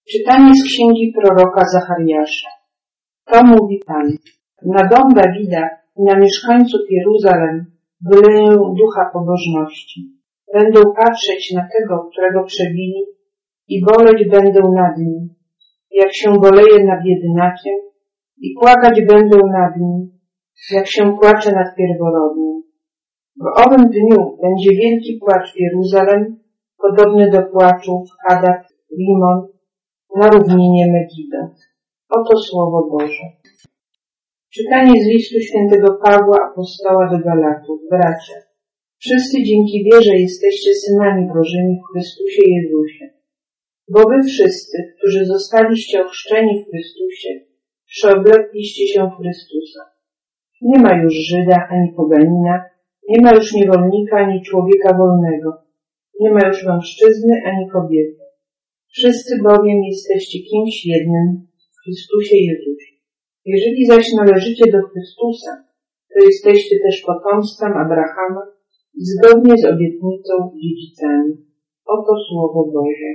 Czytanie z księgi proroka Zachariasza. To mówi Pan. Na dom Dawida i na mieszkańców Jeruzalem wyleję ducha pobożności. Będą patrzeć na tego, którego przebili i boleć będę nad nim, jak się boleje nad jedynakiem i płakać będę nad nim, jak się płacze nad pierworodnym. W owym dniu będzie wielki płacz w Jeruzalem, podobny do płaczu w Hadad, Rimon, na równinie Megido. Oto Słowo Boże. Czytanie z listu świętego Pawła, apostoła do Galatów. Bracia, wszyscy dzięki wierze jesteście synami Bożymi w Chrystusie Jezusie. Bo wy wszyscy, którzy zostaliście ochrzczeni w Chrystusie, przeoblekliście się w Chrystusa. Nie ma już Żyda ani poganina, nie ma już niewolnika ani człowieka wolnego, nie ma już mężczyzny ani kobiety. Wszyscy bowiem jesteście kimś jednym w Chrystusie Jezusie. Jeżeli zaś należycie do Chrystusa, to jesteście też potomstwem Abrahama i zgodnie z obietnicą dziedzicami. Oto Słowo Boże.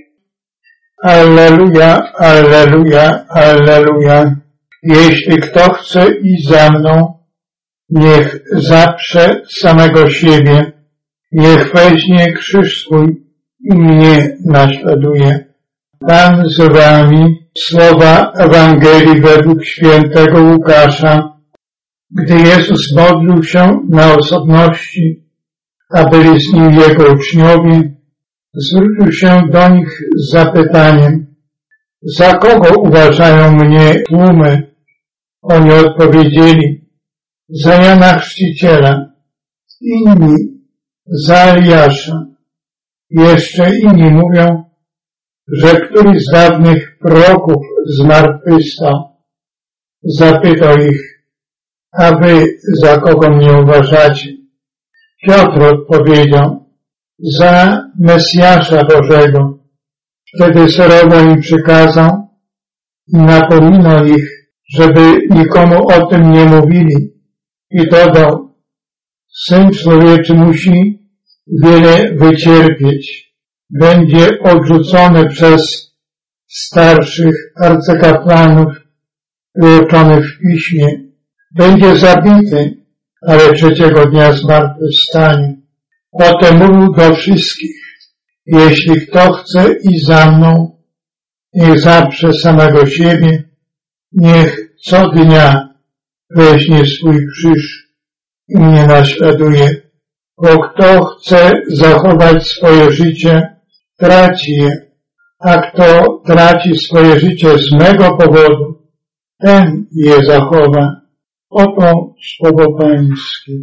Alleluja, alleluja, alleluja. Jeśli kto chce iść za mną, niech zaprze samego siebie, niech weźmie krzyż swój i mnie naśladuje. Pan z wami, słowa Ewangelii według świętego Łukasza. Gdy Jezus modlił się na osobności, a byli z nim Jego uczniowie, zwrócił się do nich z zapytaniem: za kogo uważają mnie tłumy? Oni odpowiedzieli: za Jana Chrzciciela, inni za Eliasza. Jeszcze inni mówią, że któryś z dawnych proroków zmartwychwstał. Zapytał ich: a wy za kogo mnie uważacie? Piotr odpowiedział: za Mesjasza Bożego. Wtedy surowo im przykazał i napominał ich, żeby nikomu o tym nie mówili, i dodał: Syn Człowieczy musi wiele wycierpieć, będzie odrzucony przez starszych arcykapłanów i uczony w piśmie, będzie zabity, ale trzeciego dnia zmartwychwstanie. Potem mówił do wszystkich: jeśli kto chce iść za mną, niech zaprze samego siebie, niech co dnia weźmie swój krzyż i mnie naśladuje. Bo kto chce zachować swoje życie, traci je, a kto traci swoje życie z mego powodu, ten je zachowa. Oto Słowo Pańskie.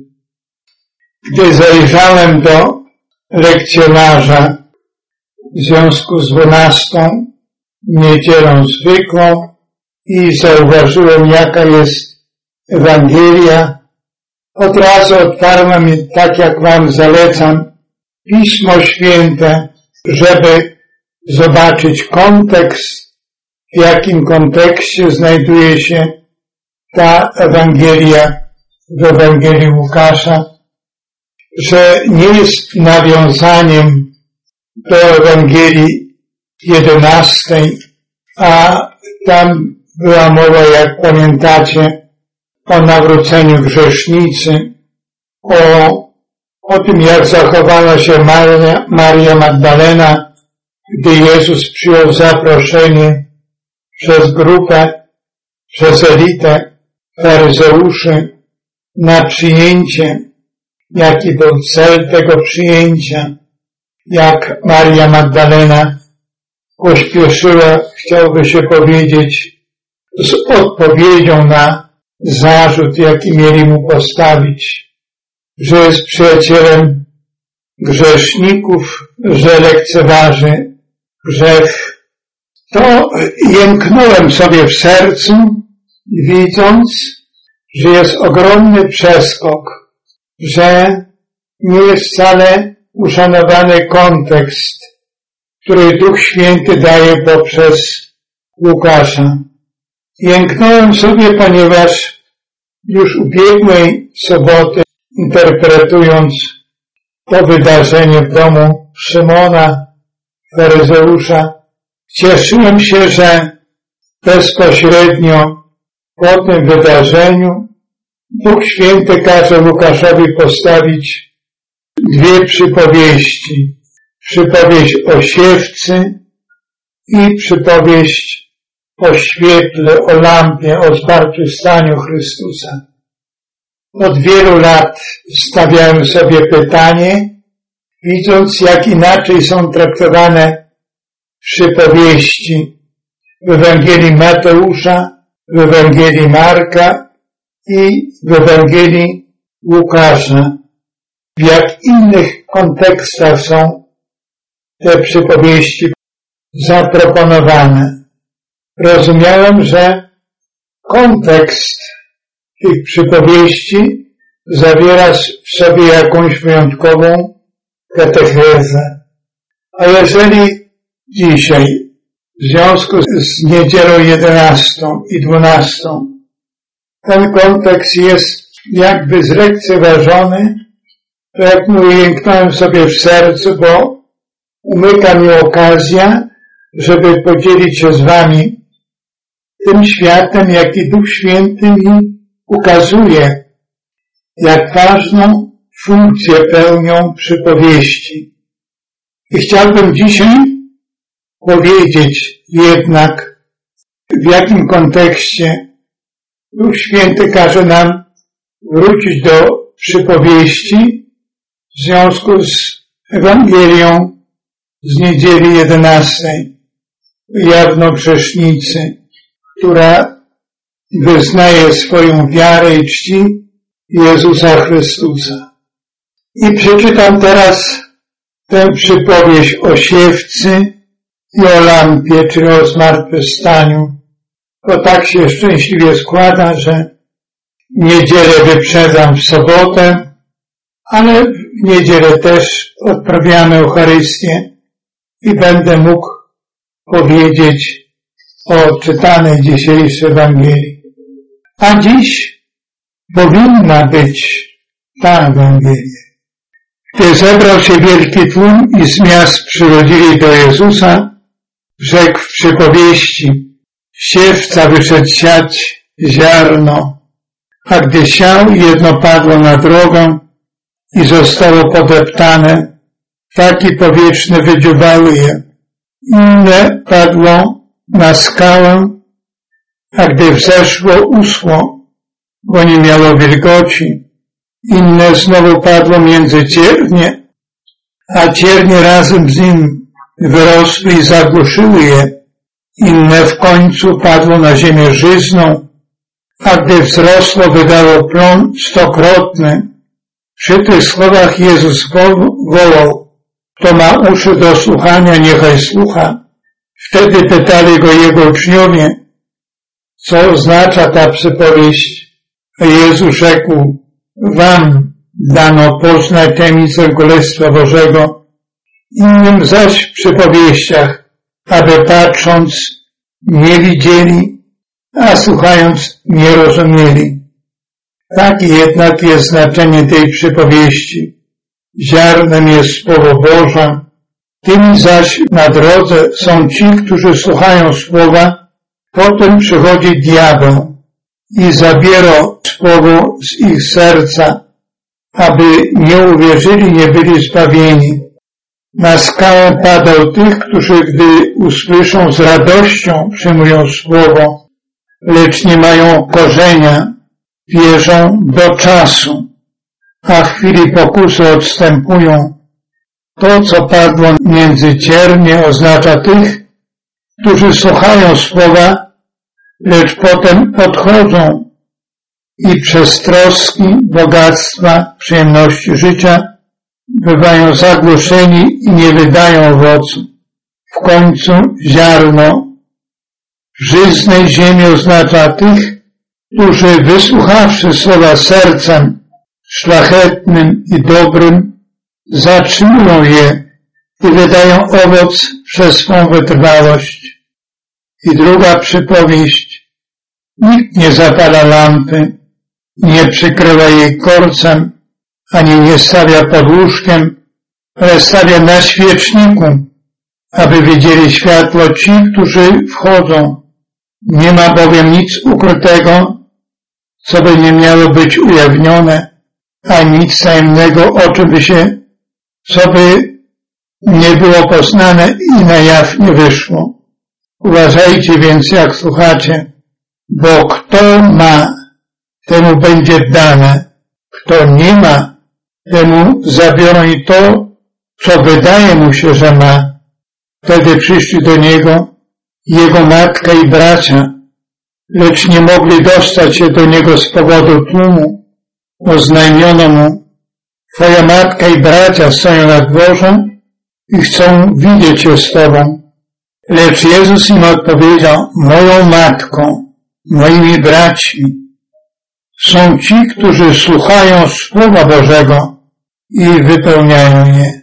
Gdy zajrzałem do lekcjonarza w związku z 12. niedzielą zwykłą i zauważyłem, jaka jest Ewangelia, od razu otwarłem, tak jak wam zalecam, Pismo Święte, żeby zobaczyć kontekst, w jakim kontekście znajduje się ta Ewangelia w Ewangelii Łukasza, że nie jest nawiązaniem do Ewangelii 11, a tam była mowa, jak pamiętacie, o nawróceniu grzesznicy, o tym, jak zachowała się Maria Magdalena, gdy Jezus przyjął zaproszenie przez grupę, przez elitę faryzeuszy na przyjęcie, jaki był cel tego przyjęcia, jak Maria Magdalena pośpieszyła, chciałby się powiedzieć, z odpowiedzią na zarzut, jaki mieli mu postawić, że jest przyjacielem grzeszników, że lekceważy grzech. To jęknąłem sobie w sercu, widząc, że jest ogromny przeskok, że nie jest wcale uszanowany kontekst, który Duch Święty daje poprzez Łukasza. Jęknąłem sobie, ponieważ już ubiegłej soboty, interpretując to wydarzenie w domu Szymona, faryzeusza, Cieszyłem się, że bezpośrednio po tym wydarzeniu Duch Święty każe Łukaszowi postawić dwie przypowieści. Przypowieść o siewcy i przypowieść o świetle, o lampie, o zmartwychwstaniu Chrystusa. Od wielu lat stawiałem sobie pytanie, widząc, jak inaczej są traktowane przypowieści w Ewangelii Mateusza, w Ewangelii Marka i w Ewangelii Łukasza. W jak innych kontekstach są te przypowieści zaproponowane. Rozumiałem, że kontekst tych przypowieści zawiera w sobie jakąś wyjątkową katechezę. A jeżeli dzisiaj w związku z niedzielą 11 i 12 ten kontekst jest jakby zlekceważony, to jak mówię, jęknąłem sobie w sercu, bo umyka mi okazja, żeby podzielić się z wami tym światem, jaki Duch Święty mi ukazuje, jak ważną funkcję pełnią przypowieści. I chciałbym dzisiaj powiedzieć jednak, w jakim kontekście Duch Święty każe nam wrócić do przypowieści w związku z Ewangelią z niedzieli 11, jawnogrzesznicy, która wyznaje swoją wiarę i czci Jezusa Chrystusa. I przeczytam teraz tę przypowieść o siewcy i o lampie, czyli o zmartwychwstaniu, bo tak się szczęśliwie składa, że niedzielę wyprzedzam w sobotę, ale w niedzielę też odprawiamy Eucharystię i będę mógł powiedzieć o czytanej dzisiejszej Ewangelii. A dziś powinna być ta Ewangelia. Gdy zebrał się wielki tłum i z miast przychodzili do Jezusa, rzekł w przypowieści: siewca wyszedł siać ziarno, a gdy siał, jedno padło na drogę i zostało podeptane, taki powietrzny wydziuwały je. Inne padło na skałę, a gdy wzeszło, uschło, bo nie miało wilgoci. Inne znowu padło między ciernie, a ciernie razem z nim wyrosły i zagłuszyły je. Inne w końcu padło na ziemię żyzną, a gdy wzrosło, wydało plon 100-krotny. Przy tych słowach Jezus wołał: kto ma uszy do słuchania, niechaj słucha. Wtedy pytali go jego uczniowie, co oznacza ta przypowieść. A Jezus rzekł: wam dano poznać tajemnicę Królestwa Bożego, innym zaś w przypowieściach, aby patrząc nie widzieli, a słuchając nie rozumieli. Takie jednak jest znaczenie tej przypowieści. Ziarnem jest Słowo Boże, tymi zaś na drodze są ci, którzy słuchają Słowa, potem przychodzi diabeł i zabiera Słowo z ich serca, aby nie uwierzyli, nie byli zbawieni. Na skałę padał tych, którzy gdy usłyszą, z radością przyjmują Słowo, lecz nie mają korzenia, wierzą do czasu, a w chwili pokusy odstępują. To, co padło między ciernie, oznacza tych, którzy słuchają Słowa, lecz potem odchodzą i przez troski, bogactwa, przyjemności życia bywają zagłuszeni i nie wydają owocu. W końcu ziarno w żyznej ziemi oznacza tych, którzy wysłuchawszy Słowa sercem szlachetnym i dobrym, zatrzymują je i wydają owoc przez swą wytrwałość. I druga przypowieść: nikt nie zapala lampy, nie przykrywa jej korcem, ani nie stawia pod łóżkiem, ale stawia na świeczniku aby widzieli światło ci, którzy wchodzą. Nie ma bowiem nic ukrytego, co by nie miało być ujawnione, a nic tajemnego, co by nie było poznane i na jaw nie wyszło. Uważajcie więc, jak słuchacie, bo kto ma, temu będzie dane. Kto nie ma, temu zabiorą i to, co wydaje mu się, że ma. Wtedy przyszli do niego jego matka i bracia, lecz nie mogli dostać się do niego z powodu tłumu. Oznajmiono mu: twoja matka i bracia stoją na dworze i chcą widzieć się z tobą. Lecz Jezus im odpowiedział: moją matką, moimi braćmi są ci, którzy słuchają Słowa Bożego i wypełniają je.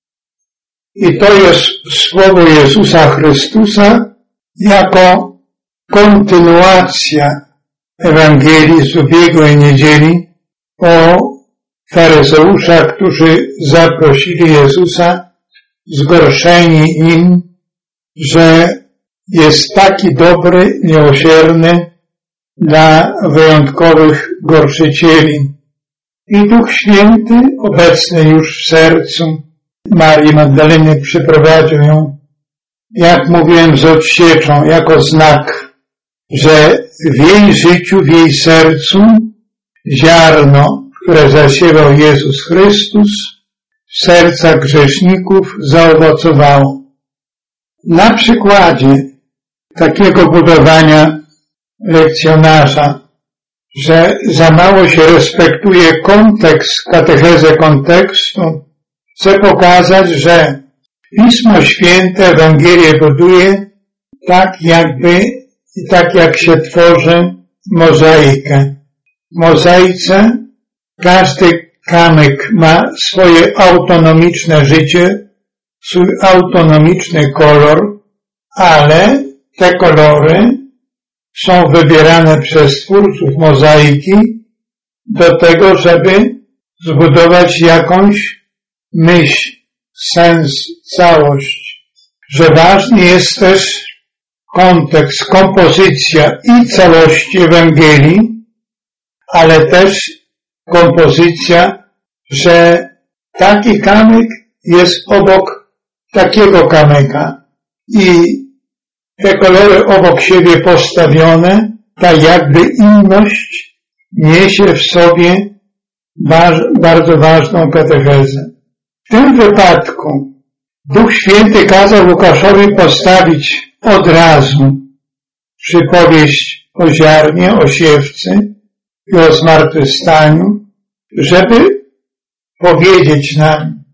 I to jest Słowo Jezusa Chrystusa jako kontynuacja Ewangelii z ubiegłej niedzieli o faryzeuszach, którzy zaprosili Jezusa, zgorszeni nim, że jest taki dobry, miłosierny dla wyjątkowych gorszycieli. I Duch Święty, obecny już w sercu Marii Magdaleny, przyprowadził ją, jak mówiłem, z odsieczą, jako znak, że w jej życiu, w jej sercu ziarno, które zasiewał Jezus Chrystus, w sercach grzeszników zaowocowało. Na przykładzie takiego budowania lekcjonarza, że za mało się respektuje kontekst, katechezę kontekstu, chcę pokazać, że Pismo Święte Ewangelię buduje tak jak się tworzy mozaikę. W mozaice każdy kamyk ma swoje autonomiczne życie, swój autonomiczny kolor, ale te kolory są wybierane przez twórców mozaiki do tego, żeby zbudować jakąś myśl, sens, całość. Że ważny jest też kontekst, kompozycja i całości Ewangelii, ale też kompozycja, że taki kamyk jest obok takiego kamyka i te kolory obok siebie postawione, ta jakby inność niesie w sobie bardzo ważną katechezę. W tym wypadku Duch Święty kazał Łukaszowi postawić od razu przypowieść o ziarnie, o siewcy i o zmartwychwstaniu, żeby powiedzieć nam: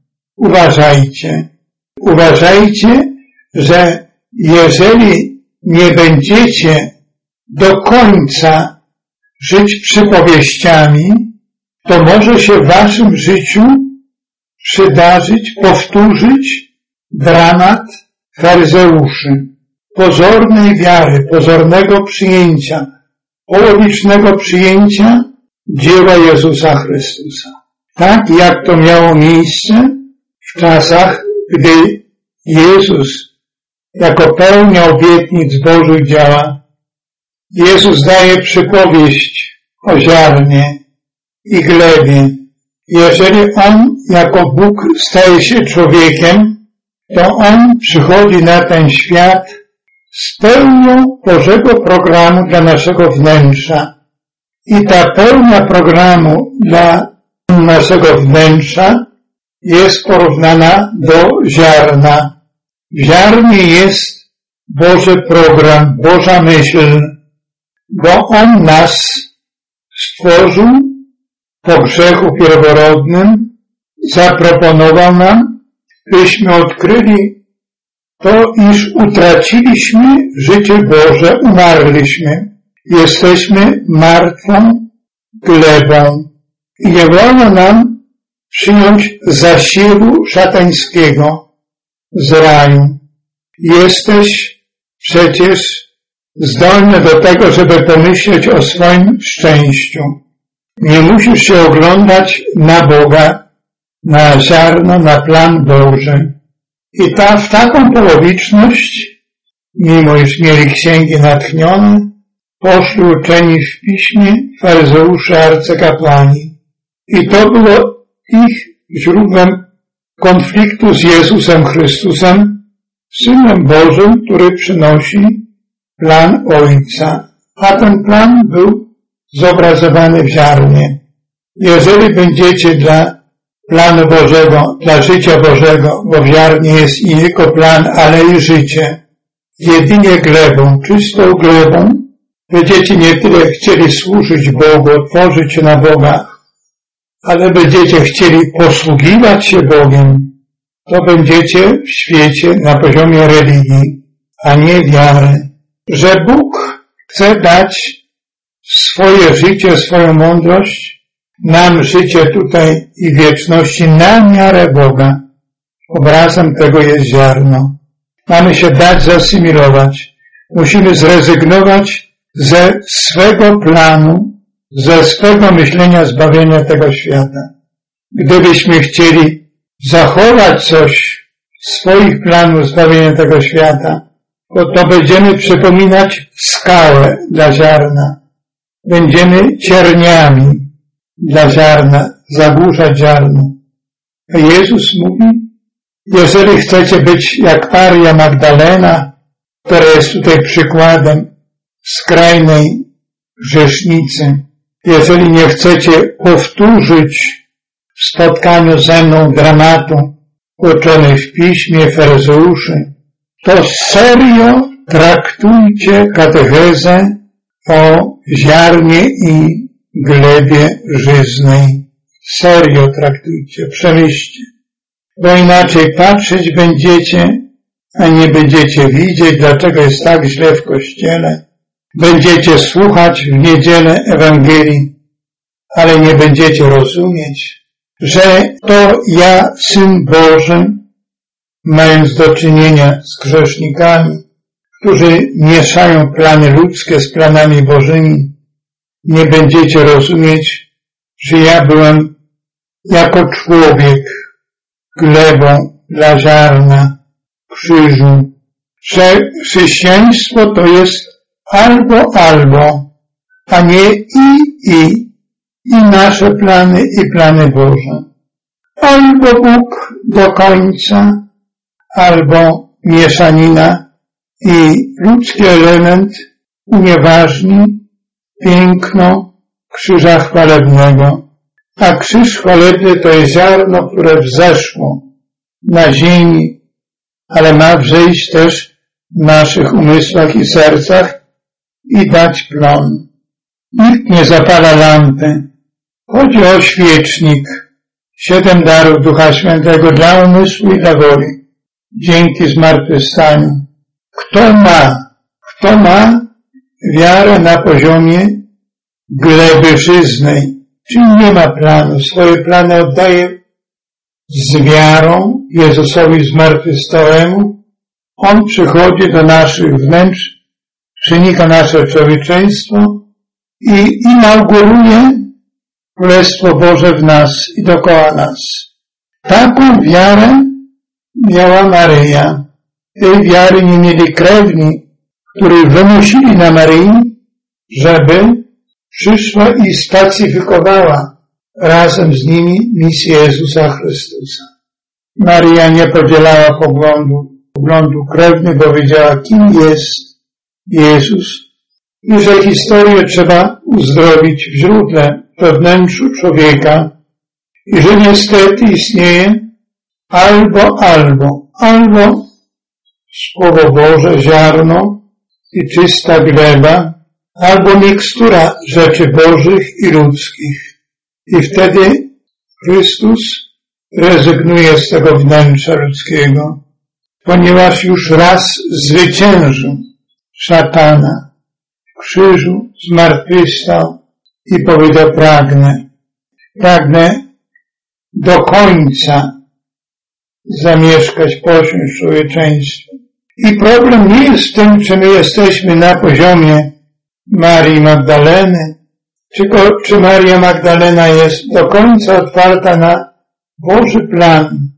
uważajcie, że jeżeli nie będziecie do końca żyć przypowieściami, to może się w waszym życiu przydarzyć, powtórzyć dramat faryzeuszy, pozornej wiary, pozornego przyjęcia, połowicznego przyjęcia dzieła Jezusa Chrystusa. Tak jak to miało miejsce w czasach, gdy Jezus jako pełnia obietnic Bożych działa. Jezus daje przypowieść o ziarnie i glebie. Jeżeli On jako Bóg staje się człowiekiem, to On przychodzi na ten świat z pełnią Bożego programu dla naszego wnętrza. I ta pełnia programu dla naszego wnętrza jest porównana do ziarna. W ziarnie jest Boży program, Boża myśl, bo On nas stworzył po grzechu pierworodnym, zaproponował nam, byśmy odkryli to, iż utraciliśmy życie Boże, umarliśmy. Jesteśmy martwą glebą i nie wolno nam przyjąć zasiewu szatańskiego z raju. Jesteś przecież zdolny do tego, żeby pomyśleć o swoim szczęściu. Nie musisz się oglądać na Boga, na ziarno, na plan Boży. I w taką połowiczność, mimo iż mieli księgi natchnione, poszli uczeni w piśmie faryzeusze, arcykapłani. I to było ich źródłem konfliktu z Jezusem Chrystusem, Synem Bożym, który przynosi plan Ojca. A ten plan był zobrazowany w ziarnie. Jeżeli będziecie dla planu Bożego, dla życia Bożego, bo w ziarnie jest nie tylko plan, ale i życie, jedynie glebą, czystą glebą, będziecie nie tyle chcieli służyć Bogu, otworzyć się na Boga, ale będziecie chcieli posługiwać się Bogiem, to będziecie w świecie na poziomie religii, a nie wiary. Że Bóg chce dać swoje życie, swoją mądrość, nam życie tutaj i wieczności na miarę Boga. Obrazem tego jest ziarno. Mamy się dać zasymilować. Musimy zrezygnować ze swego planu, ze swego myślenia zbawienia tego świata. Gdybyśmy chcieli zachować coś w swoich planów zbawienia tego świata, to będziemy przypominać skałę dla ziarna. Będziemy cierniami dla ziarna, zagłuszać ziarno. A Jezus mówi, jeżeli chcecie być jak Maria Magdalena, która jest tutaj przykładem skrajnej grzesznicy, jeżeli nie chcecie powtórzyć w spotkaniu ze mną dramatu uczonych w piśmie faryzeuszy, to serio traktujcie katechezę o ziarnie i glebie żyznej. Serio traktujcie, przemyślcie, bo inaczej patrzeć będziecie, a nie będziecie widzieć, dlaczego jest tak źle w Kościele. Będziecie słuchać w niedzielę Ewangelii, ale nie będziecie rozumieć, że to ja, Syn Boży, mając do czynienia z grzesznikami, którzy mieszają plany ludzkie z planami Bożymi, nie będziecie rozumieć, że ja byłem jako człowiek glebą dla ziarna krzyżu, że chrześcijaństwo to jest albo, a nie i nasze plany i plany Boże. Albo Bóg do końca, albo mieszanina i ludzki element unieważni piękno krzyża chwalebnego. A krzyż chwalebny to jest ziarno, które wzeszło na ziemi, ale ma wzejść też w naszych umysłach i sercach i dać plon. Nikt nie zapala lampy. Chodzi o świecznik. 7 darów Ducha Świętego dla umysłu i dla woli. Dzięki zmartwychwstaniu. Kto ma wiarę na poziomie gleby żyznej, czyli nie ma planu, swoje plany oddaje z wiarą Jezusowi zmartwychwstałemu. On przychodzi do naszych wnętrz, przenika nasze człowieczeństwo i inauguruje Królestwo Boże w nas i dookoła nas. Taką wiarę miała Maryja. Tej wiary nie mieli krewni, których wymusili na Maryi, żeby przyszła i spacyfikowała razem z nimi misję Jezusa Chrystusa. Maryja nie podzielała poglądu krewnych, bo wiedziała, kim jest Jezus i że historię trzeba uzdrowić w źródle, we wnętrzu człowieka i że niestety istnieje albo Słowo Boże, ziarno i czysta gleba, albo mikstura rzeczy bożych i ludzkich. I wtedy Chrystus rezygnuje z tego wnętrza ludzkiego, ponieważ już raz zwyciężył szatana w krzyżu, zmartwychwstał i powiedział: pragnę do końca zamieszkać, posiąść człowieczeństwo. I problem nie jest w tym, czy my jesteśmy na poziomie Marii Magdaleny, czy Maria Magdalena jest do końca otwarta na Boży plan,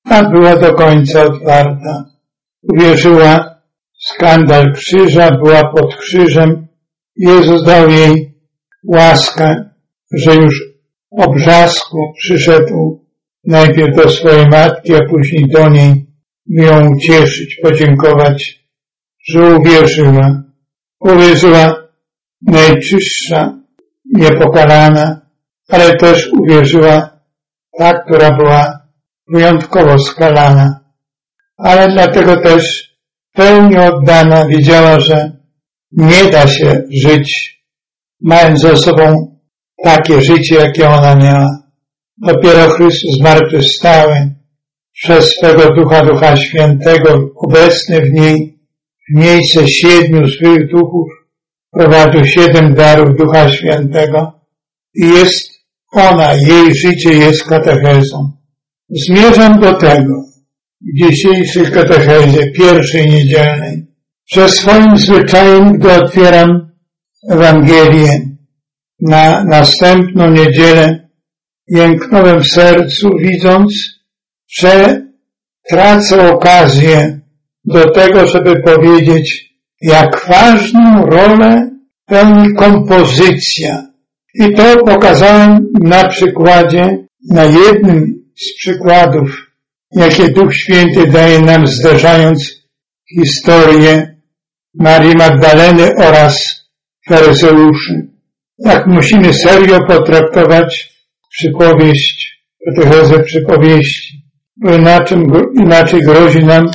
a była do końca otwarta. Uwierzyła w skandal krzyża, była pod krzyżem. Jezus dał jej łaskę, że już o brzasku przyszedł najpierw do swojej matki, a później do niej, by ją ucieszyć, podziękować, że uwierzyła. Uwierzyła najczystsza, niepokalana, ale też uwierzyła ta, która była wyjątkowo skalana. Ale dlatego też w pełni oddana wiedziała, że nie da się żyć, mając ze sobą takie życie, jakie ona miała. Dopiero Chrystus zmartwychwstały przez swego Ducha, Ducha Świętego, obecny w niej, w miejsce 7 swych duchów, prowadził 7 darów Ducha Świętego i jest ona, jej życie jest katechezą. Zmierzam do tego w dzisiejszej katechezie, pierwszej niedzielnej, że swoim zwyczajem, gdy otwieram Ewangelię na następną niedzielę, jęknąłem w sercu, widząc, że tracę okazję do tego, żeby powiedzieć, jak ważną rolę pełni kompozycja. I to pokazałem na przykładzie, na jednym z przykładów, jakie Duch Święty daje nam, zderzając historię Marii Magdaleny oraz faryzeuszy. Jak musimy serio potraktować przypowieść, katechezę przypowieści, bo inaczej grozi nam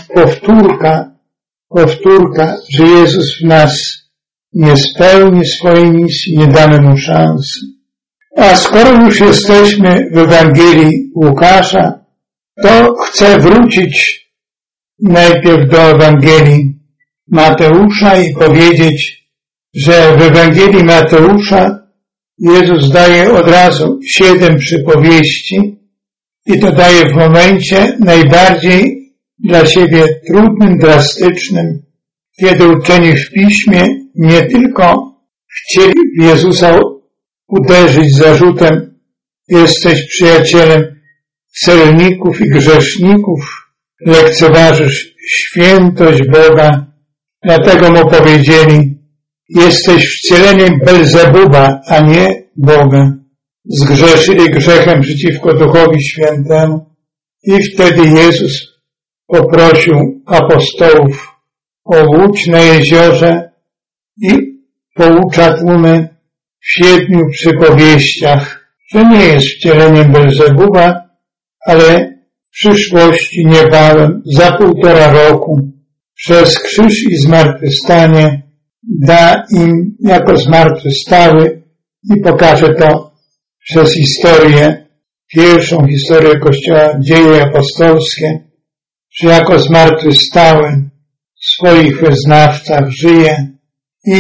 powtórka, że Jezus w nas nie spełni swojej misji, nie damy Mu szansy. A skoro już jesteśmy w Ewangelii Łukasza, to chcę wrócić najpierw do Ewangelii Mateusza i powiedzieć, że w Ewangelii Mateusza Jezus daje od razu 7 przypowieści i to daje w momencie najbardziej dla siebie trudnym, drastycznym, kiedy uczeni w Piśmie nie tylko chcieli Jezusa uderzyć zarzutem: jesteś przyjacielem celników i grzeszników, lekceważysz świętość Boga, dlatego Mu powiedzieli: jesteś wcieleniem Belzebuba, a nie Boga. Zgrzeszyli grzechem przeciwko Duchowi Świętemu i wtedy Jezus poprosił apostołów o łódź na jeziorze i poucza tłumy w 7 przypowieściach, że nie jest wcieleniem Belzebuba, ale w przyszłości niebawem, za 1,5 roku, przez krzyż i zmartwychwstanie da im jako zmartwychwstały i pokaże to przez historię, pierwszą historię Kościoła, dzieje apostolskie, że jako zmartwychwstały w swoich wyznawcach żyje i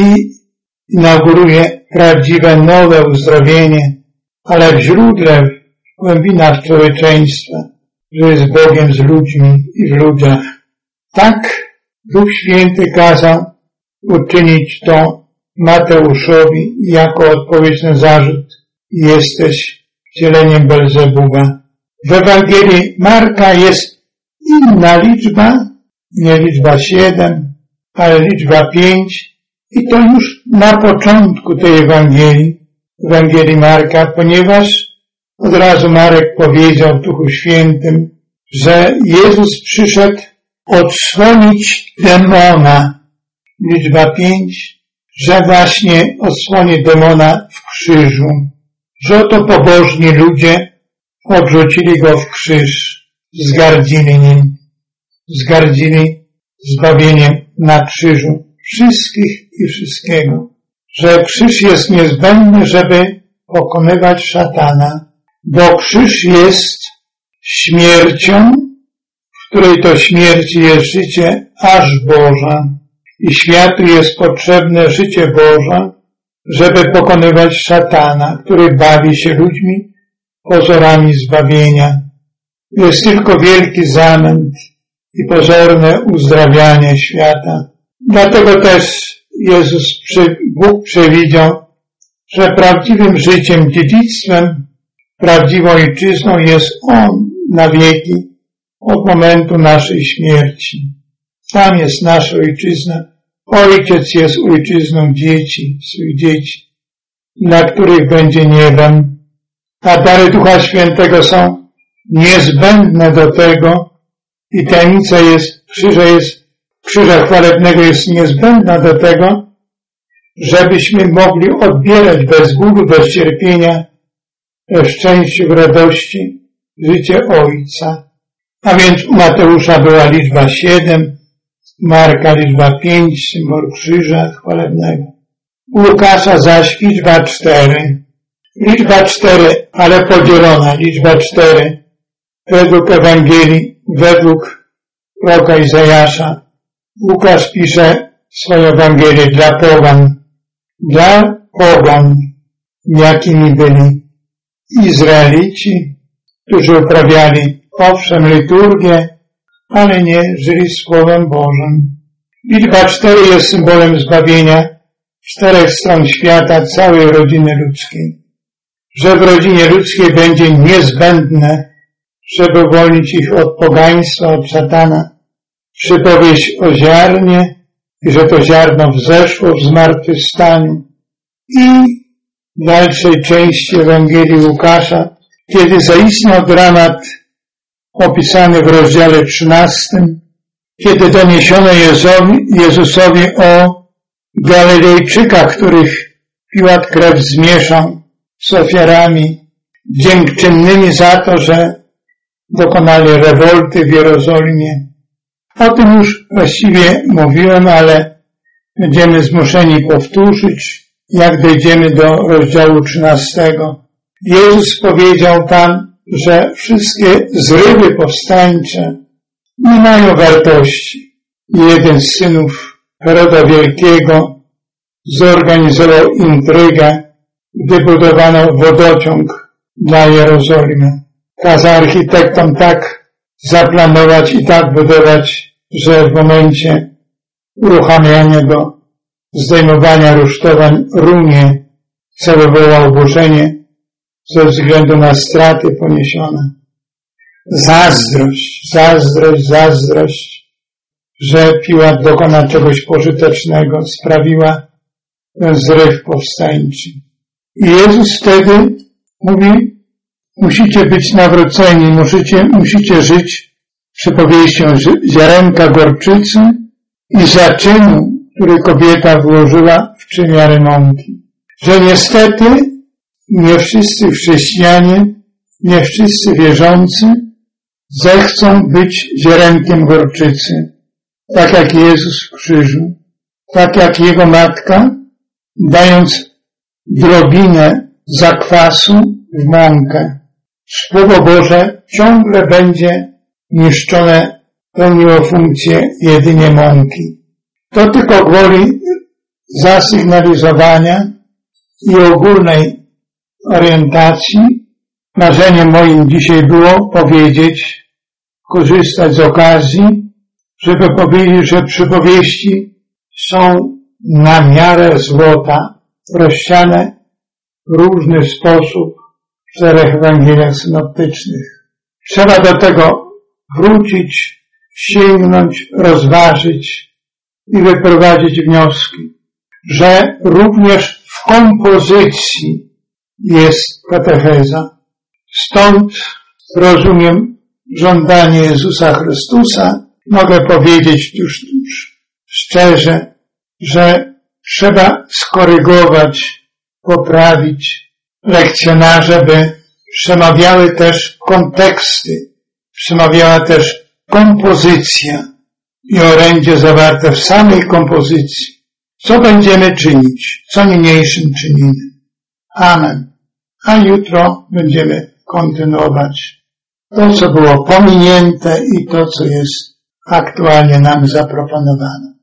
inauguruje prawdziwe, nowe uzdrowienie, ale w źródle, w głębinach człowieczeństwa, że jest Bogiem z ludźmi i w ludziach. Tak Duch Święty kazał uczynić to Mateuszowi jako odpowiedź na zarzut: jesteś wcieleniem Belzebuba. W Ewangelii Marka jest inna liczba, nie liczba 7, ale liczba 5 i to już na początku tej Ewangelii Marka, ponieważ od razu Marek powiedział w Duchu Świętym, że Jezus przyszedł odsłonić demona. Liczba 5, że właśnie odsłoni demona w krzyżu. Że oto pobożni ludzie odrzucili Go w krzyż, zgardzili nim, zgardzili zbawieniem na krzyżu wszystkich i wszystkiego. Że krzyż jest niezbędny, żeby pokonywać szatana, bo krzyż jest śmiercią, w której to śmierci jest życie aż Boża. I światu jest potrzebne życie Boże, żeby pokonywać szatana, który bawi się ludźmi pozorami zbawienia. Jest tylko wielki zamęt i pozorne uzdrawianie świata. Dlatego też Bóg przewidział, że prawdziwym życiem, dziedzictwem, prawdziwą ojczyzną jest On na wieki, od momentu naszej śmierci. Tam jest nasza ojczyzna. Ojciec jest ojczyzną swych dzieci, dla których będzie niebem. A dary Ducha Świętego są niezbędne do tego i tajemnica krzyża chwalebnego jest niezbędna do tego, żebyśmy mogli odbierać bez bólu, bez cierpienia, w szczęściu, w radości życie Ojca. A więc u Mateusza była liczba 7, Marka liczba 5, symbol krzyża chwalebnego. U Łukasza zaś liczba 4. Liczba 4, ale podzielona, liczba 4. Według Ewangelii, według proroka Izajasza, Łukasz pisze swoją Ewangelię dla pogan, jakimi byli Izraelici, którzy uprawiali owszem liturgię, ale nie żyli Słowem Bożym. Liczba 4 jest symbolem zbawienia 4 stron świata, całej rodziny ludzkiej. Że w rodzinie ludzkiej będzie niezbędne, żeby uwolnić ich od pogaństwa, od szatana, przypowieść o ziarnie i że to ziarno wzeszło w zmartwychwstaniu. I w dalszej części Ewangelii Łukasza, kiedy zaistniał dramat opisany w rozdziale 13, kiedy doniesiono Jezusowi o Galilejczykach, których Piłat krew zmieszał z ofiarami dziękczynnymi za to, że dokonali rewolty w Jerozolimie. O tym już właściwie mówiłem, ale będziemy zmuszeni powtórzyć, jak dojdziemy do rozdziału 13. Jezus powiedział tam, że wszystkie zrywy powstańcze nie mają wartości. Jeden z synów Heroda Wielkiego zorganizował intrygę, gdy budowano wodociąg dla Jerozolimy. Kazał architektom tak zaplanować i tak budować, że w momencie uruchamiania go, zdejmowania rusztowań runie całe było oburzenie ze względu na straty poniesione. Zazdrość, że Piłat dokona czegoś pożytecznego, sprawiła ten zryw powstańczy. I Jezus wtedy mówi, musicie być nawróceni, musicie żyć przypowieścią ziarenka gorczycy i zaczynu, który kobieta włożyła w 3 miary mąki. Że niestety nie wszyscy chrześcijanie, nie wszyscy wierzący zechcą być ziarenkiem gorczycy, tak jak Jezus w krzyżu, tak jak Jego matka, dając drobinę zakwasu w mąkę. Słowo Boże ciągle będzie niszczone, pełniło funkcję jedynie mąki. To tylko gwoli zasygnalizowania i ogólnej orientacji. Marzeniem moim dzisiaj było korzystać z okazji, żeby powiedzieć, że przypowieści są na miarę złota, rozsiane w różny sposób w 4 Ewangeliach synoptycznych. Trzeba do tego wrócić, sięgnąć, rozważyć i wyprowadzić wnioski, że również w kompozycji jest katecheza. Stąd rozumiem żądanie Jezusa Chrystusa. Mogę powiedzieć już szczerze, że trzeba skorygować, poprawić lekcjonarze, by przemawiały też konteksty, przemawiała też kompozycja i orędzie zawarte w samej kompozycji. Co będziemy czynić? Co niniejszym czynimy? Amen. A jutro będziemy kontynuować to, co było pominięte i to, co jest aktualnie nam zaproponowane.